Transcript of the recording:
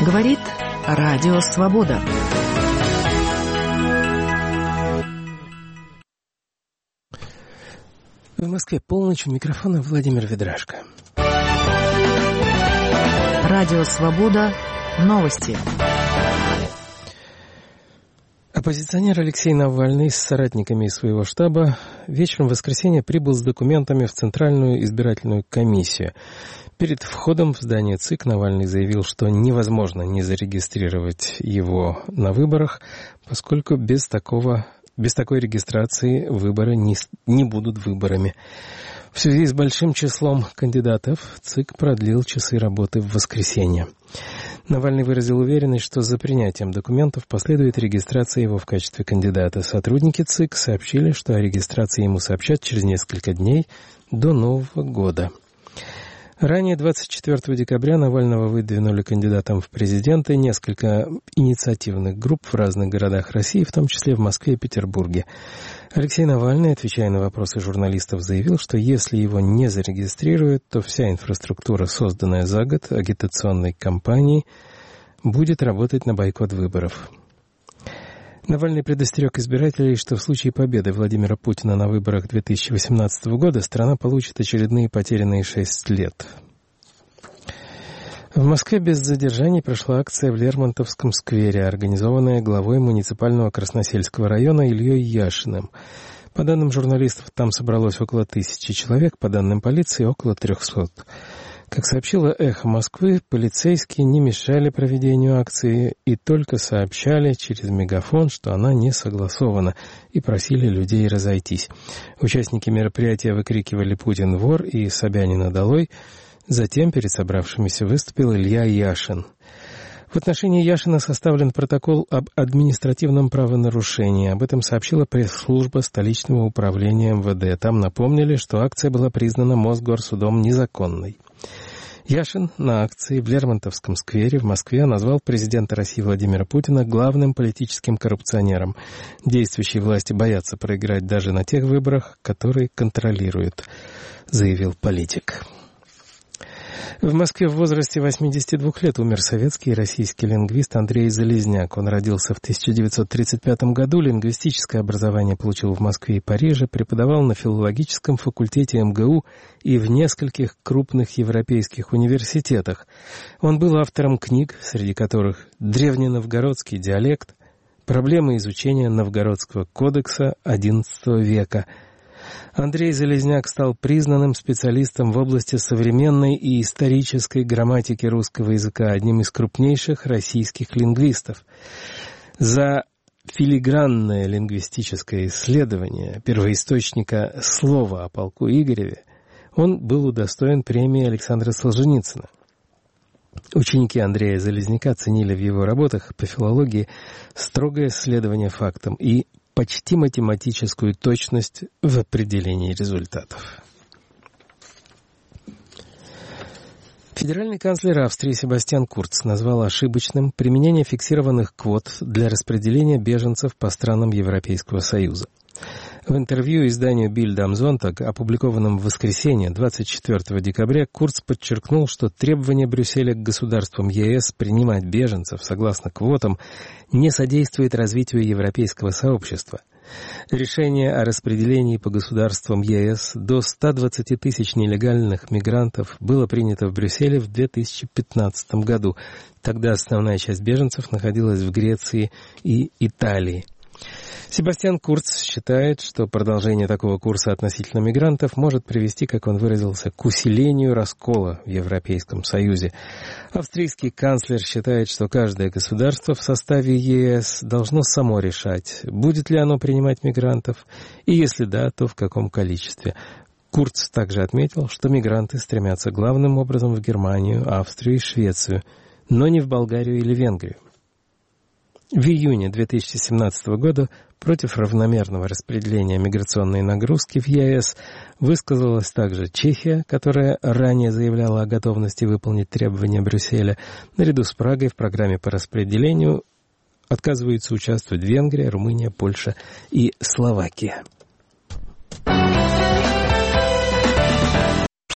Говорит Радио Свобода. В Москве полночь, у микрофона Владимир Ведрашко. Радио Свобода. Новости. Оппозиционер Алексей Навальный с соратниками из своего штаба вечером в воскресенье прибыл с документами в Центральную избирательную комиссию. Перед входом в здание ЦИК Навальный заявил, что невозможно не зарегистрировать его на выборах, поскольку без такой регистрации выборы не будут выборами. В связи с большим числом кандидатов ЦИК продлил часы работы в воскресенье. Навальный выразил уверенность, что за принятием документов последует регистрация его в качестве кандидата. Сотрудники ЦИК сообщили, что о регистрации ему сообщат через несколько дней до Нового года. Ранее, 24 декабря, Навального выдвинули кандидатом в президенты несколько инициативных групп в разных городах России, в том числе в Москве и Петербурге. Алексей Навальный, отвечая на вопросы журналистов, заявил, что если его не зарегистрируют, то вся инфраструктура, созданная за год агитационной кампанией, будет работать на бойкот выборов. Навальный предостерег избирателей, что в случае победы Владимира Путина на выборах 2018 года страна получит очередные потерянные 6 лет. В Москве без задержаний прошла акция в Лермонтовском сквере, организованная главой муниципального Красносельского района Ильей Яшиным. По данным журналистов, там собралось около 1000 человек, по данным полиции, около 300. Как сообщило «Эхо Москвы», полицейские не мешали проведению акции и только сообщали через мегафон, что она не согласована, и просили людей разойтись. Участники мероприятия выкрикивали «Путин вор» и «Собянина долой». Затем перед собравшимися выступил Илья Яшин. В отношении Яшина составлен протокол об административном правонарушении. Об этом сообщила пресс-служба столичного управления МВД. Там напомнили, что акция была признана Мосгорсудом незаконной. Яшин на акции в Лермонтовском сквере в Москве назвал президента России Владимира Путина главным политическим коррупционером. Действующие власти боятся проиграть даже на тех выборах, которые контролируют, заявил политик. В Москве в возрасте 82 лет умер советский и российский лингвист Андрей Залезняк. Он родился в 1935 году, лингвистическое образование получил в Москве и Париже, преподавал на филологическом факультете МГУ и в нескольких крупных европейских университетах. Он был автором книг, среди которых «Древненовгородский диалект», «Проблемы изучения Новгородского кодекса XI века». Андрей Залезняк стал признанным специалистом в области современной и исторической грамматики русского языка, одним из крупнейших российских лингвистов. За филигранное лингвистическое исследование первоисточника слова о полку Игореве он был удостоен премии Александра Солженицына. Ученики Андрея Залезняка оценили в его работах по филологии строгое следование фактам и почти математическую точность в определении результатов. Федеральный канцлер Австрии Себастьян Курц назвал ошибочным применение фиксированных квот для распределения беженцев по странам Европейского Союза. В интервью изданию «Бильд ам Зонтаг», опубликованном в воскресенье, 24 декабря, Курц подчеркнул, что требование Брюсселя к государствам ЕС принимать беженцев согласно квотам не содействует развитию европейского сообщества. Решение о распределении по государствам ЕС до 120 тысяч нелегальных мигрантов было принято в Брюсселе в 2015 году. Тогда основная часть беженцев находилась в Греции и Италии. Себастьян Курц считает, что продолжение такого курса относительно мигрантов может привести, как он выразился, к усилению раскола в Европейском Союзе. Австрийский канцлер считает, что каждое государство в составе ЕС должно само решать, будет ли оно принимать мигрантов, и если да, то в каком количестве. Курц также отметил, что мигранты стремятся главным образом в Германию, Австрию и Швецию, но не в Болгарию или Венгрию. В июне 2017 года против равномерного распределения миграционной нагрузки в ЕС высказалась также Чехия, которая ранее заявляла о готовности выполнить требования Брюсселя. Наряду с Прагой в программе по распределению отказываются участвовать Венгрия, Румыния, Польша и Словакия.